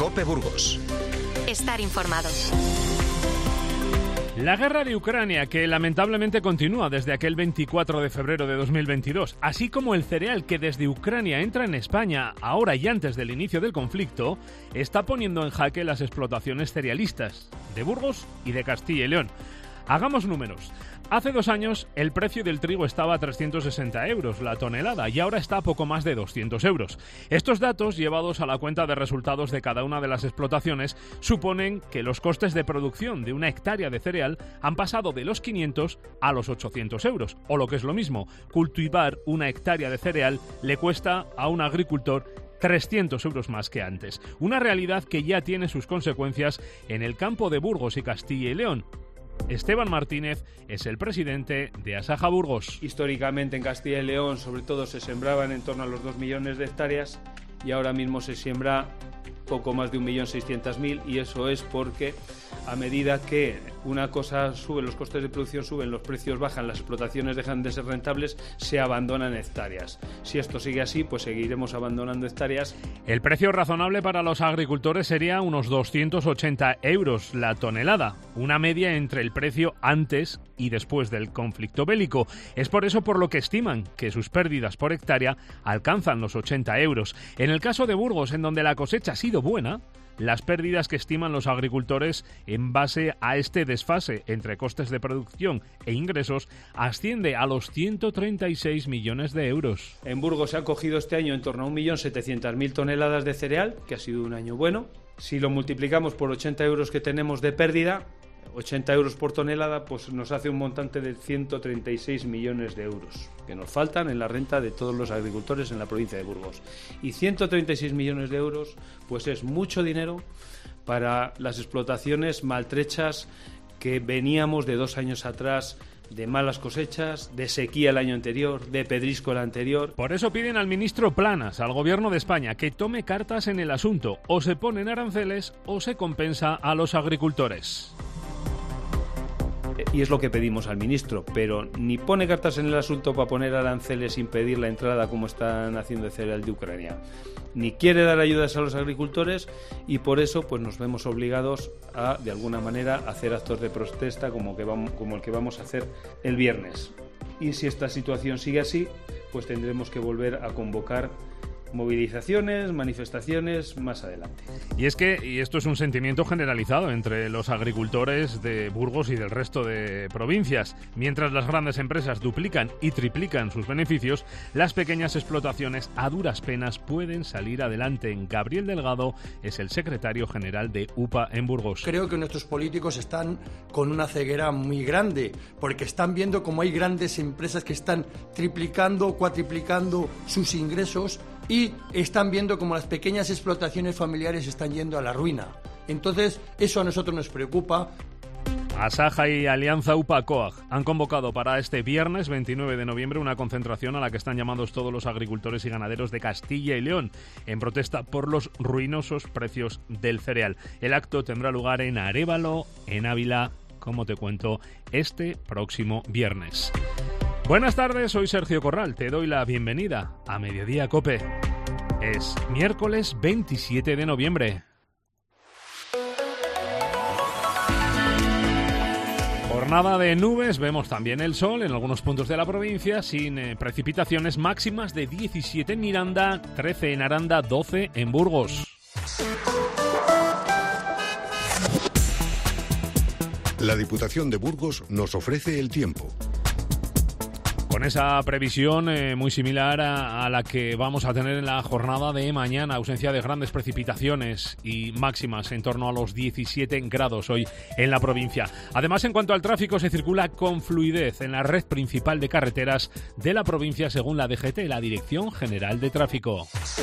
COPE Burgos. Estar informado. La guerra de Ucrania, que lamentablemente continúa desde aquel 24 de febrero de 2022, así como el cereal que desde Ucrania entra en España ahora y antes del inicio del conflicto, está poniendo en jaque las explotaciones cerealistas de Burgos y de Castilla y León. Hagamos números. Hace 2 años el precio del trigo estaba a 360 euros la tonelada y ahora está a poco más de 200 euros. Estos datos, llevados a la cuenta de resultados de cada una de las explotaciones, suponen que los costes de producción de una hectárea de cereal han pasado de los 500 a los 800 euros. O lo que es lo mismo, cultivar una hectárea de cereal le cuesta a un agricultor 300 euros más que antes. Una realidad que ya tiene sus consecuencias en el campo de Burgos y Castilla y León. Esteban Martínez es el presidente de Asaja Burgos. Históricamente en Castilla y León sobre todo se sembraban en torno a los 2 millones de hectáreas y ahora mismo se siembra poco más de 1.600.000 y eso es porque a medida que una cosa sube, los costes de producción suben, los precios bajan, las explotaciones dejan de ser rentables, se abandonan hectáreas. Si esto sigue así, pues seguiremos abandonando hectáreas. El precio razonable para los agricultores sería unos 280 euros la tonelada, una media entre el precio antes y después del conflicto bélico. Es por eso por lo que estiman que sus pérdidas por hectárea alcanzan los 80 euros. En el caso de Burgos, en donde la cosecha ha sido buena, las pérdidas que estiman los agricultores en base a este desfase entre costes de producción e ingresos asciende a los 136 millones de euros. En Burgos se han cogido este año en torno a 1.700.000 toneladas de cereal, que ha sido un año bueno. Si lo multiplicamos por 80 euros que tenemos de pérdida, 80 euros por tonelada, pues nos hace un montante de 136 millones de euros que nos faltan en la renta de todos los agricultores en la provincia de Burgos. Y 136 millones de euros, pues es mucho dinero para las explotaciones maltrechas que veníamos de 2 años atrás, de malas cosechas, de sequía el año anterior, de pedrisco el anterior. Por eso piden al ministro Planas, al Gobierno de España, que tome cartas en el asunto. O se ponen aranceles o se compensa a los agricultores. Y es lo que pedimos al ministro, pero ni pone cartas en el asunto para poner aranceles sin pedir la entrada como están haciendo el cereal de Ucrania, ni quiere dar ayudas a los agricultores y por eso pues nos vemos obligados a, de alguna manera, hacer actos de protesta como el que vamos a hacer el viernes. Y si esta situación sigue así, pues tendremos que volver a convocar movilizaciones, manifestaciones más adelante. Y es que, y esto es un sentimiento generalizado entre los agricultores de Burgos y del resto de provincias, mientras las grandes empresas duplican y triplican sus beneficios, las pequeñas explotaciones a duras penas pueden salir adelante. Gabriel Delgado es el secretario general de UPA en Burgos. Creo que nuestros políticos están con una ceguera muy grande, porque están viendo cómo hay grandes empresas que están triplicando o cuatriplicando sus ingresos y están viendo cómo las pequeñas explotaciones familiares están yendo a la ruina. Entonces, eso a nosotros nos preocupa. Asaja y Alianza UPA-COAG han convocado para este viernes 29 de noviembre una concentración a la que están llamados todos los agricultores y ganaderos de Castilla y León en protesta por los ruinosos precios del cereal. El acto tendrá lugar en Arévalo, en Ávila, como te cuento, este próximo viernes. Buenas tardes, soy Sergio Corral, te doy la bienvenida a Mediodía COPE. Es miércoles 27 de noviembre. Jornada de nubes, vemos también el sol en algunos puntos de la provincia, sin precipitaciones, máximas de 17 en Miranda, 13 en Aranda, 12 en Burgos. La Diputación de Burgos nos ofrece el tiempo. Con esa previsión muy similar a la que vamos a tener en la jornada de mañana, ausencia de grandes precipitaciones y máximas en torno a los 17 grados hoy en la provincia. Además, en cuanto al tráfico, se circula con fluidez en la red principal de carreteras de la provincia según la DGT, la Dirección General de Tráfico.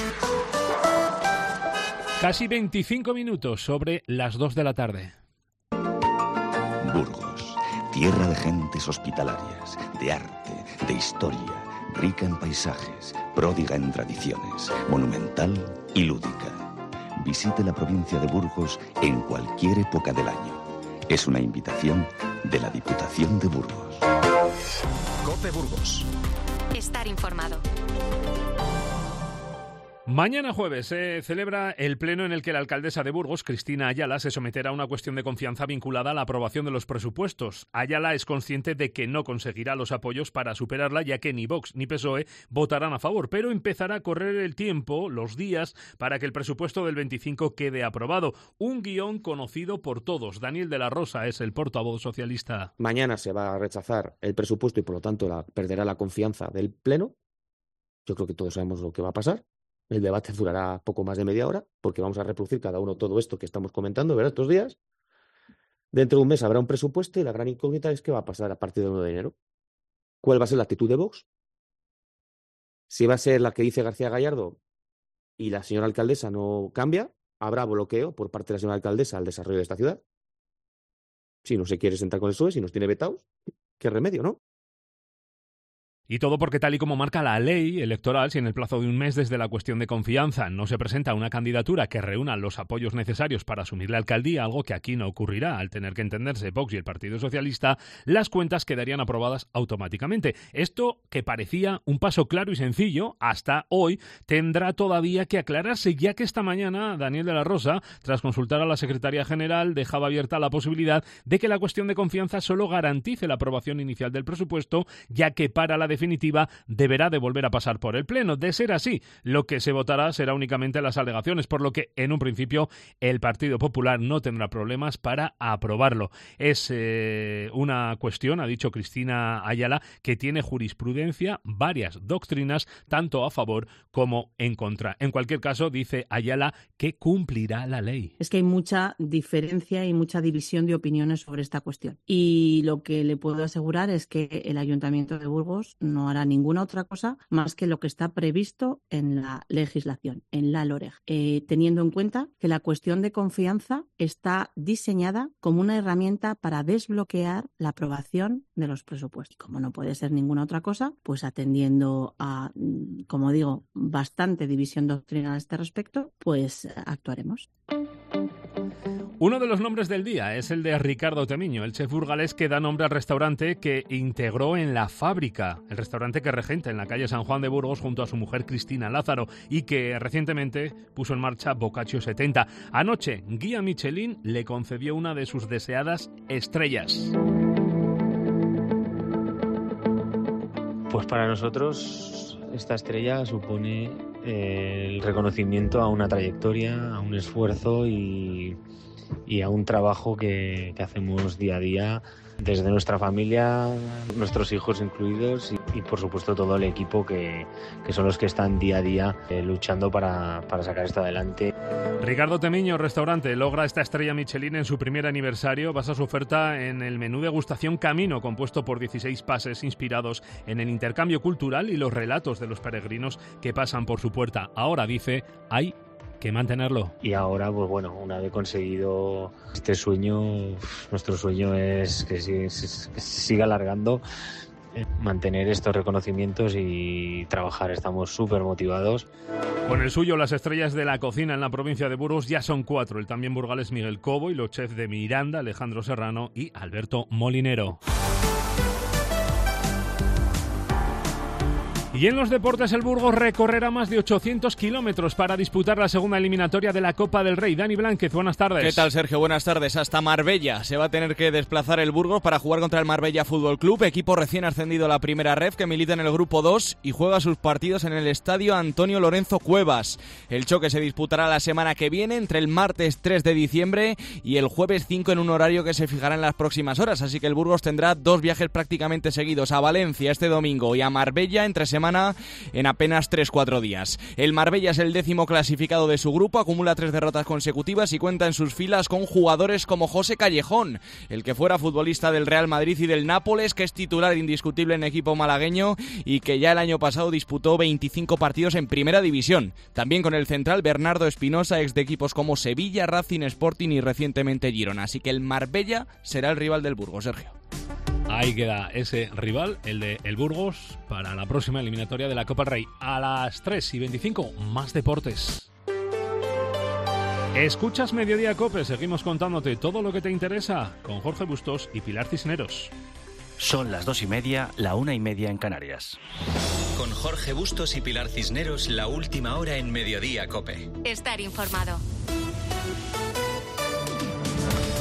Casi 25 minutos sobre las 2 de la tarde. Burgos, tierra de gentes hospitalarias, de arte, de historia, rica en paisajes, pródiga en tradiciones, monumental y lúdica. Visite la provincia de Burgos en cualquier época del año. Es una invitación de la Diputación de Burgos. COPE Burgos. Estar informado. Mañana jueves se celebra el pleno en el que la alcaldesa de Burgos, Cristina Ayala, se someterá a una cuestión de confianza vinculada a la aprobación de los presupuestos. Ayala es consciente de que no conseguirá los apoyos para superarla, ya que ni Vox ni PSOE votarán a favor, pero empezará a correr el tiempo, los días, para que el presupuesto del 25 quede aprobado. Un guión conocido por todos. Daniel de la Rosa es el portavoz socialista. Mañana se va a rechazar el presupuesto y, por lo tanto, perderá la confianza del pleno. Yo creo que todos sabemos lo que va a pasar. El debate durará poco más de media hora, porque vamos a reproducir cada uno todo esto que estamos comentando, ¿verdad?, estos días. Dentro de un mes habrá un presupuesto y la gran incógnita es qué va a pasar a partir del 1 de enero. ¿Cuál va a ser la actitud de Vox? Si va a ser la que dice García Gallardo y la señora alcaldesa no cambia, habrá bloqueo por parte de la señora alcaldesa al desarrollo de esta ciudad. Si no se quiere sentar con el PSOE, si nos tiene vetados, ¿qué remedio, no? Y todo porque, tal y como marca la ley electoral, si en el plazo de un mes desde la cuestión de confianza no se presenta una candidatura que reúna los apoyos necesarios para asumir la alcaldía, algo que aquí no ocurrirá al tener que entenderse Vox y el Partido Socialista, las cuentas quedarían aprobadas automáticamente. Esto, que parecía un paso claro y sencillo, hasta hoy tendrá todavía que aclararse, ya que esta mañana Daniel de la Rosa, tras consultar a la Secretaría General, dejaba abierta la posibilidad de que la cuestión de confianza solo garantice la aprobación inicial del presupuesto, ya que para la definitiva deberá de volver a pasar por el Pleno. De ser así, lo que se votará será únicamente las alegaciones, por lo que en un principio el Partido Popular no tendrá problemas para aprobarlo. Es una cuestión, ha dicho Cristina Ayala, que tiene jurisprudencia, varias doctrinas, tanto a favor como en contra. En cualquier caso, dice Ayala que cumplirá la ley. Es que hay mucha diferencia y mucha división de opiniones sobre esta cuestión. Y lo que le puedo asegurar es que el Ayuntamiento de Burgos no hará ninguna otra cosa más que lo que está previsto en la legislación, en la LOREG, teniendo en cuenta que la cuestión de confianza está diseñada como una herramienta para desbloquear la aprobación de los presupuestos. Como no puede ser ninguna otra cosa, pues atendiendo a, como digo, bastante división doctrinal a este respecto, pues actuaremos. Uno de los nombres del día es el de Ricardo Temiño, el chef burgalés que da nombre al restaurante que integró en La Fábrica, el restaurante que regenta en la calle San Juan de Burgos junto a su mujer Cristina Lázaro y que recientemente puso en marcha Boccaccio 70. Anoche, Guía Michelin le concedió una de sus deseadas estrellas. Pues para nosotros esta estrella supone el reconocimiento a una trayectoria, a un esfuerzo y a un trabajo que hacemos día a día desde nuestra familia, nuestros hijos incluidos y por supuesto todo el equipo que son los que están día a día luchando para sacar esto adelante. Ricardo Temiño, restaurante, logra esta estrella Michelin en su primer aniversario. Basa su oferta en el menú degustación Camino, compuesto por 16 pases inspirados en el intercambio cultural y los relatos de los peregrinos que pasan por su puerta. Ahora, dice, hay que mantenerlo. Y ahora, pues bueno, una vez conseguido este sueño, nuestro sueño es que se siga alargando, mantener estos reconocimientos y trabajar. Estamos súper motivados. Con el suyo, las estrellas de la cocina en la provincia de Burgos ya son 4. El también burgalés Miguel Cobo y los chefs de Miranda, Alejandro Serrano y Alberto Molinero. Y en los deportes, el Burgos recorrerá más de 800 kilómetros para disputar la segunda eliminatoria de la Copa del Rey. Dani Blánquez, buenas tardes. ¿Qué tal, Sergio? Buenas tardes. Hasta Marbella se va a tener que desplazar el Burgos para jugar contra el Marbella Fútbol Club, equipo recién ascendido a la primera ref que milita en el Grupo 2 y juega sus partidos en el estadio Antonio Lorenzo Cuevas. El choque se disputará la semana que viene, entre el martes 3 de diciembre y el jueves 5, en un horario que se fijará en las próximas horas. Así que el Burgos tendrá 2 viajes prácticamente seguidos, a Valencia este domingo y a Marbella entre semana en apenas 3-4 días. El Marbella es el 10º clasificado de su grupo, acumula 3 derrotas consecutivas y cuenta en sus filas con jugadores como José Callejón, el que fuera futbolista del Real Madrid y del Nápoles, que es titular indiscutible en equipo malagueño y que ya el año pasado disputó 25 partidos en primera división. También con el central Bernardo Espinosa, ex de equipos como Sevilla, Racing, Sporting y recientemente Girona. Así que el Marbella será el rival del Burgos, Sergio. Ahí queda ese rival, el de el Burgos, para la próxima eliminatoria de la Copa del Rey. A las 3:25, más deportes. Escuchas Mediodía Cope, seguimos contándote todo lo que te interesa con Jorge Bustos y Pilar Cisneros. Son las 2:30, la 1:30 en Canarias. Con Jorge Bustos y Pilar Cisneros, la última hora en Mediodía COPE. Estar informado.